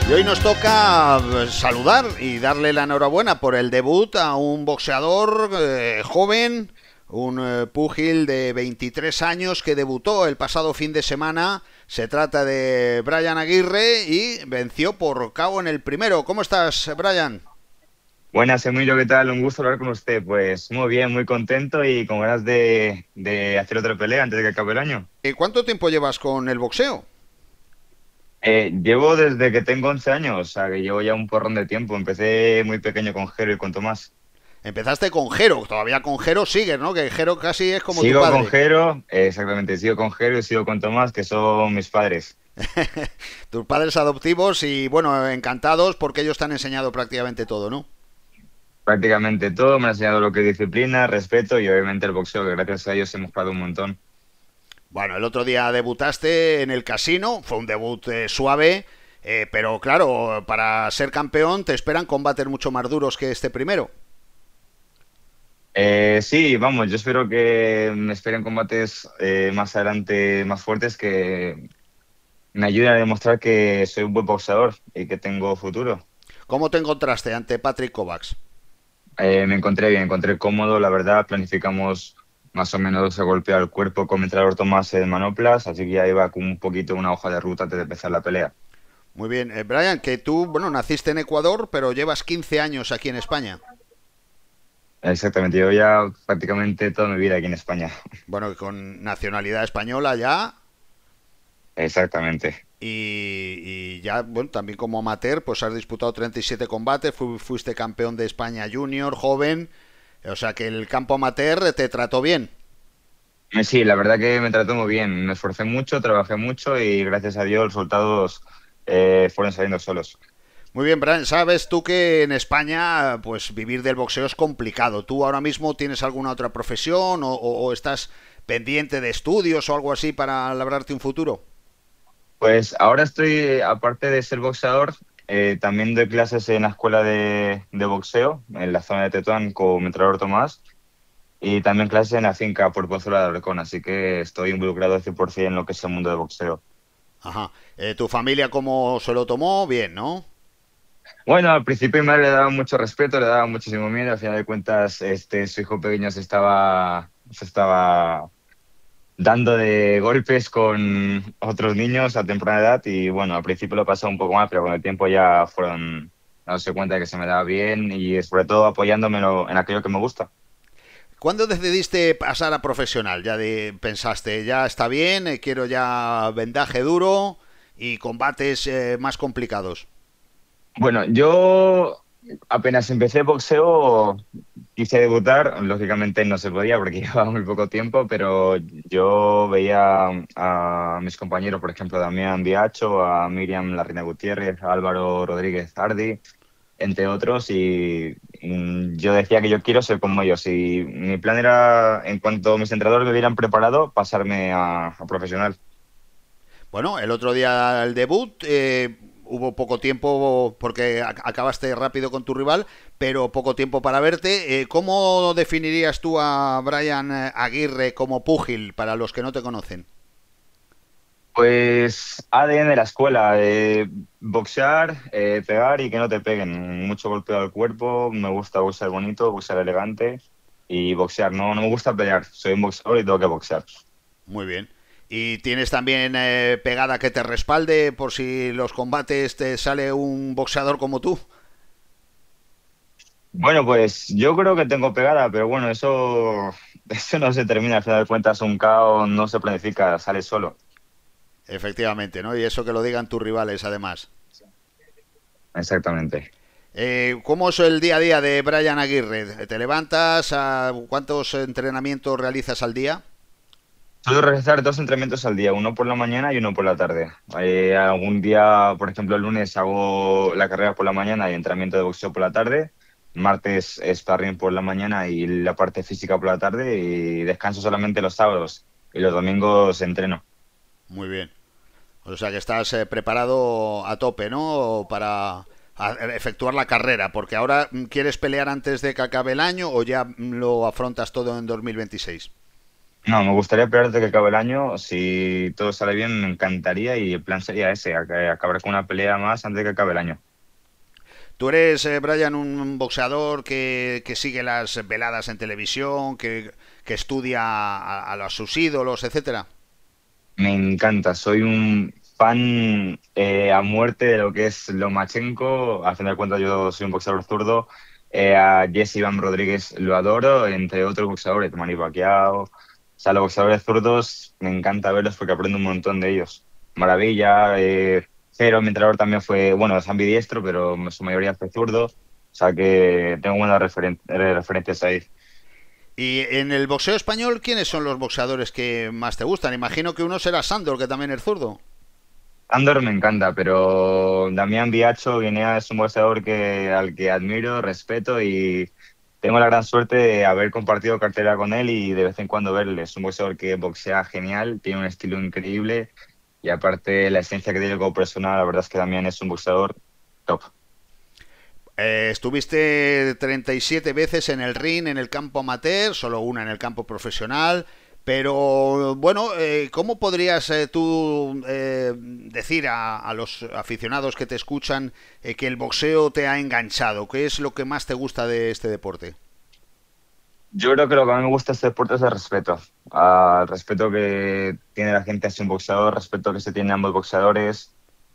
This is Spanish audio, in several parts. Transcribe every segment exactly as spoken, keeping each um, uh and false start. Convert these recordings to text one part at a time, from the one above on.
Y hoy nos toca saludar y darle la enhorabuena por el debut a un boxeador eh, joven, un eh, púgil de veintitrés años que debutó el pasado fin de semana. Se trata de Bryan Aguirre y venció por K O en el primero. ¿Cómo estás, Bryan? Buenas, Emilio, ¿qué tal? Un gusto hablar con usted. Pues muy bien, muy contento y con ganas de, de hacer otra pelea antes de que acabe el año. ¿Y cuánto tiempo llevas con el boxeo? Eh, llevo desde que tengo once años, o sea que llevo ya un porrón de tiempo. Empecé muy pequeño con Jero y con Tomás. Empezaste con Jero, todavía con Jero sigues, ¿no? Que Jero casi es como tu Sigo con padre. Jero, eh, exactamente, sigo con Jero y sigo con Tomás, que son mis padres. Tus padres adoptivos y, bueno, encantados porque ellos te han enseñado prácticamente todo, ¿no? Prácticamente todo, me han enseñado lo que es disciplina, respeto y obviamente el boxeo, que gracias a ellos hemos jugado un montón. Bueno, el otro día debutaste en el casino, fue un debut eh, suave, eh, pero claro, para ser campeón te esperan combates mucho más duros que este primero. Eh, sí, vamos, yo espero que me esperen combates eh, más adelante más fuertes que me ayuden a demostrar que soy un buen boxeador y que tengo futuro. ¿Cómo te encontraste ante Patrick Kovacs? Eh, me encontré bien, me encontré cómodo, la verdad, planificamos más o menos a golpear el cuerpo con mi entrenador Tomás en manoplas, así que ya iba con un poquito una hoja de ruta antes de empezar la pelea. Muy bien, eh, Bryan, que tú, bueno, naciste en Ecuador, pero llevas quince años aquí en España. Exactamente, yo ya prácticamente toda mi vida aquí en España. Bueno, con nacionalidad española ya, Exactamente. y, y ya, bueno, también como amateur, pues has disputado treinta y siete combates, fu- fuiste campeón de España junior, joven, o sea que el campo amateur te trató bien. Eh, Sí, la verdad que me trató muy bien, me esforcé mucho, trabajé mucho y gracias a Dios los resultados eh, fueron saliendo solos. Muy bien, Brian, sabes tú que en España pues vivir del boxeo es complicado. ¿Tú ahora mismo tienes alguna otra profesión o, o- o estás pendiente de estudios o algo así para labrarte un futuro? Pues ahora estoy, aparte de ser boxeador, eh, también doy clases en la escuela de, de boxeo, en la zona de Tetuán con mi entrenador Tomás, y también clases en la finca por Pozuelo de Alarcón, así que estoy involucrado al cien por ciento en lo que es el mundo del boxeo. Ajá. Eh, ¿Tu familia cómo se lo tomó? Bien, ¿no? Bueno, al principio mi madre le daba mucho respeto, le daba muchísimo miedo, al final de cuentas este, su hijo pequeño se estaba, se estaba dando de golpes con otros niños a temprana edad y bueno, al principio lo pasó un poco mal, pero con el tiempo ya fueron dándose cuenta de que se me daba bien y sobre todo apoyándome en lo- en aquello que me gusta. ¿Cuándo decidiste pasar a profesional? Ya de, pensaste, ya está bien, eh, quiero ya vendaje duro y combates eh, más complicados. Bueno, yo apenas empecé boxeo, quise debutar, lógicamente no se podía porque llevaba muy poco tiempo, pero yo veía a mis compañeros, por ejemplo, Damián Biacho, a Miriam La Reina Gutiérrez, a Álvaro Rodríguez Hardy, entre otros, y mm, yo decía que yo quiero ser como ellos. Y mi plan era, en cuanto mis entrenadores me hubieran preparado, pasarme a, a profesional. Bueno, el otro día el debut, eh, hubo poco tiempo porque ac- acabaste rápido con tu rival, pero poco tiempo para verte. Eh, ¿Cómo definirías tú a Bryan eh, Aguirre como púgil para los que no te conocen? Pues A D N de la escuela, eh, boxear, eh, pegar y que no te peguen. Mucho golpeo al cuerpo, me gusta boxear bonito, boxear elegante y boxear. No, no me gusta pelear, soy un boxeador y tengo que boxear. Muy bien. ¿Y tienes también eh, pegada que te respalde por si los combates te sale un boxeador como tú? Bueno, pues yo creo que tengo pegada, pero bueno, eso, eso no se termina. Al final de cuentas, un K O no se planifica, sale solo. Efectivamente, ¿no? Y eso que lo digan tus rivales, además. Exactamente. Eh, ¿Cómo es el día a día de Bryan Aguirre? ¿Te levantas? A, ¿cuántos entrenamientos realizas al día? Suelo realizar dos entrenamientos al día, uno por la mañana y uno por la tarde. Eh, algún día, por ejemplo, el lunes hago la carrera por la mañana y entrenamiento de boxeo por la tarde. Martes sparring por la mañana y la parte física por la tarde y descanso solamente los sábados y los domingos entreno. Muy bien. O sea que estás eh, preparado a tope, ¿no? Para a- efectuar la carrera, porque ahora mm, quieres pelear antes de que acabe el año o ya mm, lo afrontas todo en dos mil veintiséis. No, me gustaría pelear antes de que acabe el año. Si todo sale bien, me encantaría y el plan sería ese, ac- acabar con una pelea más antes de que acabe el año. Tú eres, eh, Brian, un boxeador que, que sigue las veladas en televisión, que, que estudia a, a los, sus ídolos, etcétera. Me encanta, soy un fan eh, a muerte de lo que es Lomachenko. Al final de cuentas, yo soy un boxeador zurdo. Eh, a Jesse Iván Rodríguez lo adoro, entre otros boxeadores, Manny Pacquiao. O sea, los boxeadores zurdos me encanta verlos porque aprendo un montón de ellos. Maravilla, eh, Cero, mi entrenador también fue, bueno, es ambidiestro, pero su mayoría fue zurdo. O sea que tengo buenas referen- eh, referencias ahí. Y en el boxeo español, ¿quiénes son los boxeadores que más te gustan? Imagino que uno será Sandor, que también es zurdo. Andor me encanta, pero Damián Biacho Guinea es un boxeador que, al que admiro, respeto y tengo la gran suerte de haber compartido cartera con él y de vez en cuando verle. Es un boxeador que boxea genial, tiene un estilo increíble y aparte la esencia que tiene como persona, la verdad es que Damián es un boxeador top. Eh, estuviste treinta y siete veces en el ring, en el campo amateur, solo una en el campo profesional. Pero bueno, eh, ¿cómo podrías eh, tú eh, decir a, a, los aficionados que te escuchan eh, que el boxeo te ha enganchado? ¿Qué es lo que más te gusta de este deporte? Yo creo que lo que a mí me gusta de este deporte es el respeto. Ah, el respeto que tiene la gente hacia un boxeador, respeto que se tiene a ambos boxeadores.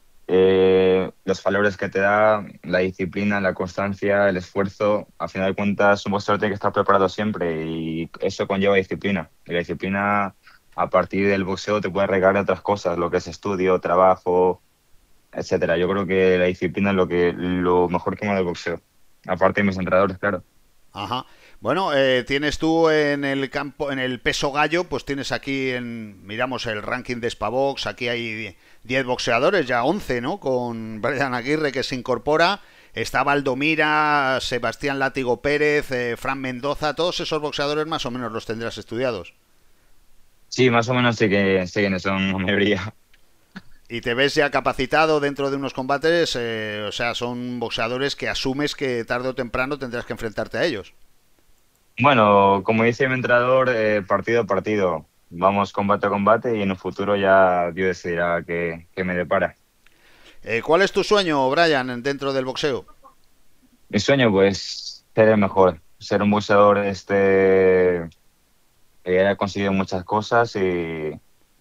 Eh, los valores que te da, la disciplina, la constancia, el esfuerzo. Al final de cuentas, un boxeador tiene que estar preparado siempre y eso conlleva disciplina. Y la disciplina, a partir del boxeo, te puede regalar otras cosas, lo que es estudio, trabajo, etcétera. Yo creo que la disciplina es lo que lo mejor que me da el boxeo. Aparte de mis entrenadores, claro. Ajá. Bueno, eh, tienes tú en el campo, en el peso gallo, pues tienes aquí en, miramos el ranking de Spavox, aquí hay diez boxeadores, ya once, ¿no? Con Brian Aguirre que se incorpora, está Valdomira, Sebastián Látigo Pérez, eh, Fran Mendoza, todos esos boxeadores más o menos los tendrás estudiados. Sí, más o menos sé que sé quiénes son la mayoría. Y te ves ya capacitado dentro de unos combates, eh, o sea, son boxeadores que asumes que tarde o temprano tendrás que enfrentarte a ellos. Bueno, como dice mi entrenador, eh, partido a partido. Vamos combate a combate y en un futuro ya Dios decidirá qué, qué me depara. Eh, ¿Cuál es tu sueño, Brian, dentro del boxeo? Mi sueño, pues, ser el mejor, ser un boxeador este, que haya conseguido muchas cosas y,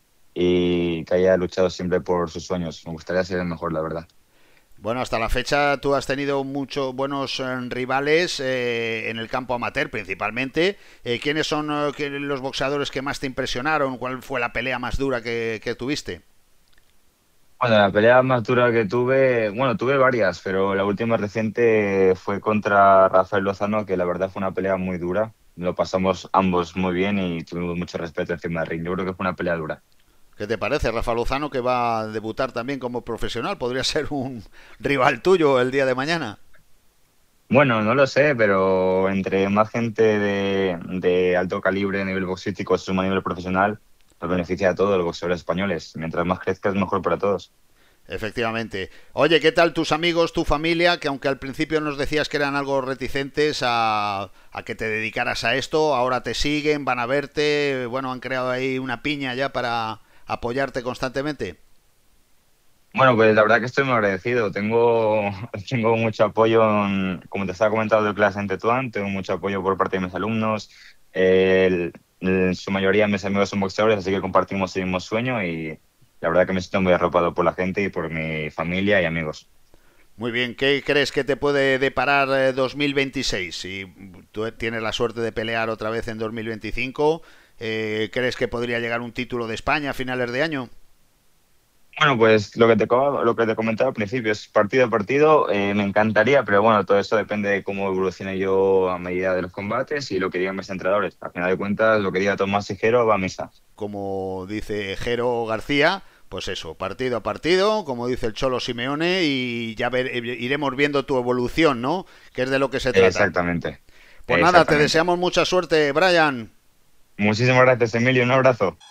y que haya luchado siempre por sus sueños. Me gustaría ser el mejor, la verdad. Bueno, hasta la fecha tú has tenido muchos buenos eh, rivales eh, en el campo amateur principalmente. Eh, ¿Quiénes son eh, que- los boxeadores que más te impresionaron? ¿Cuál fue la pelea más dura que, que tuviste? Bueno, la pelea más dura que tuve, bueno, tuve varias, pero la última reciente fue contra Rafael Lozano, que la verdad fue una pelea muy dura. Lo pasamos ambos muy bien y tuvimos mucho respeto encima del ring. Yo creo que fue una pelea dura. ¿Qué te parece, Rafa Lozano, que va a debutar también como profesional? ¿Podría ser un rival tuyo el día de mañana? Bueno, no lo sé, pero entre más gente de, de alto calibre a nivel boxístico suma a nivel profesional, nos beneficia a todos los boxeadores españoles. Mientras más crezca es mejor para todos. Efectivamente. Oye, ¿qué tal tus amigos, tu familia, que aunque al principio nos decías que eran algo reticentes a, a que te dedicaras a esto, ahora te siguen, van a verte, bueno, han creado ahí una piña ya para apoyarte constantemente? Bueno, pues la verdad que estoy muy agradecido. Tengo, tengo mucho apoyo, en- como te estaba comentando, de clase en Tetuán, tengo mucho apoyo por parte de mis alumnos. El- el- su mayoría de mis amigos son boxeadores, así que compartimos el mismo sueño y la verdad que me siento muy arropado por la gente y por mi familia y amigos. Muy bien, ¿qué crees que te puede deparar eh, dos mil veintiséis? Si tú tienes la suerte de pelear otra vez en dos mil veinticinco, eh, ¿crees que podría llegar un título de España a finales de año? Bueno, pues lo que te, co- lo que te comentaba al principio es partido a partido. Eh, me encantaría, pero bueno, todo eso depende de cómo evolucione yo a medida de los combates y lo que digan mis entrenadores. Al final de cuentas, lo que diga Tomás Hijero va a misa. Como dice Jero García, pues eso, partido a partido, como dice el Cholo Simeone, y ya ver, iremos viendo tu evolución, ¿no? Que es de lo que se trata. Exactamente, Pues nada, te exactamente. deseamos mucha suerte, Brian. Muchísimas gracias, Emilio. Un abrazo.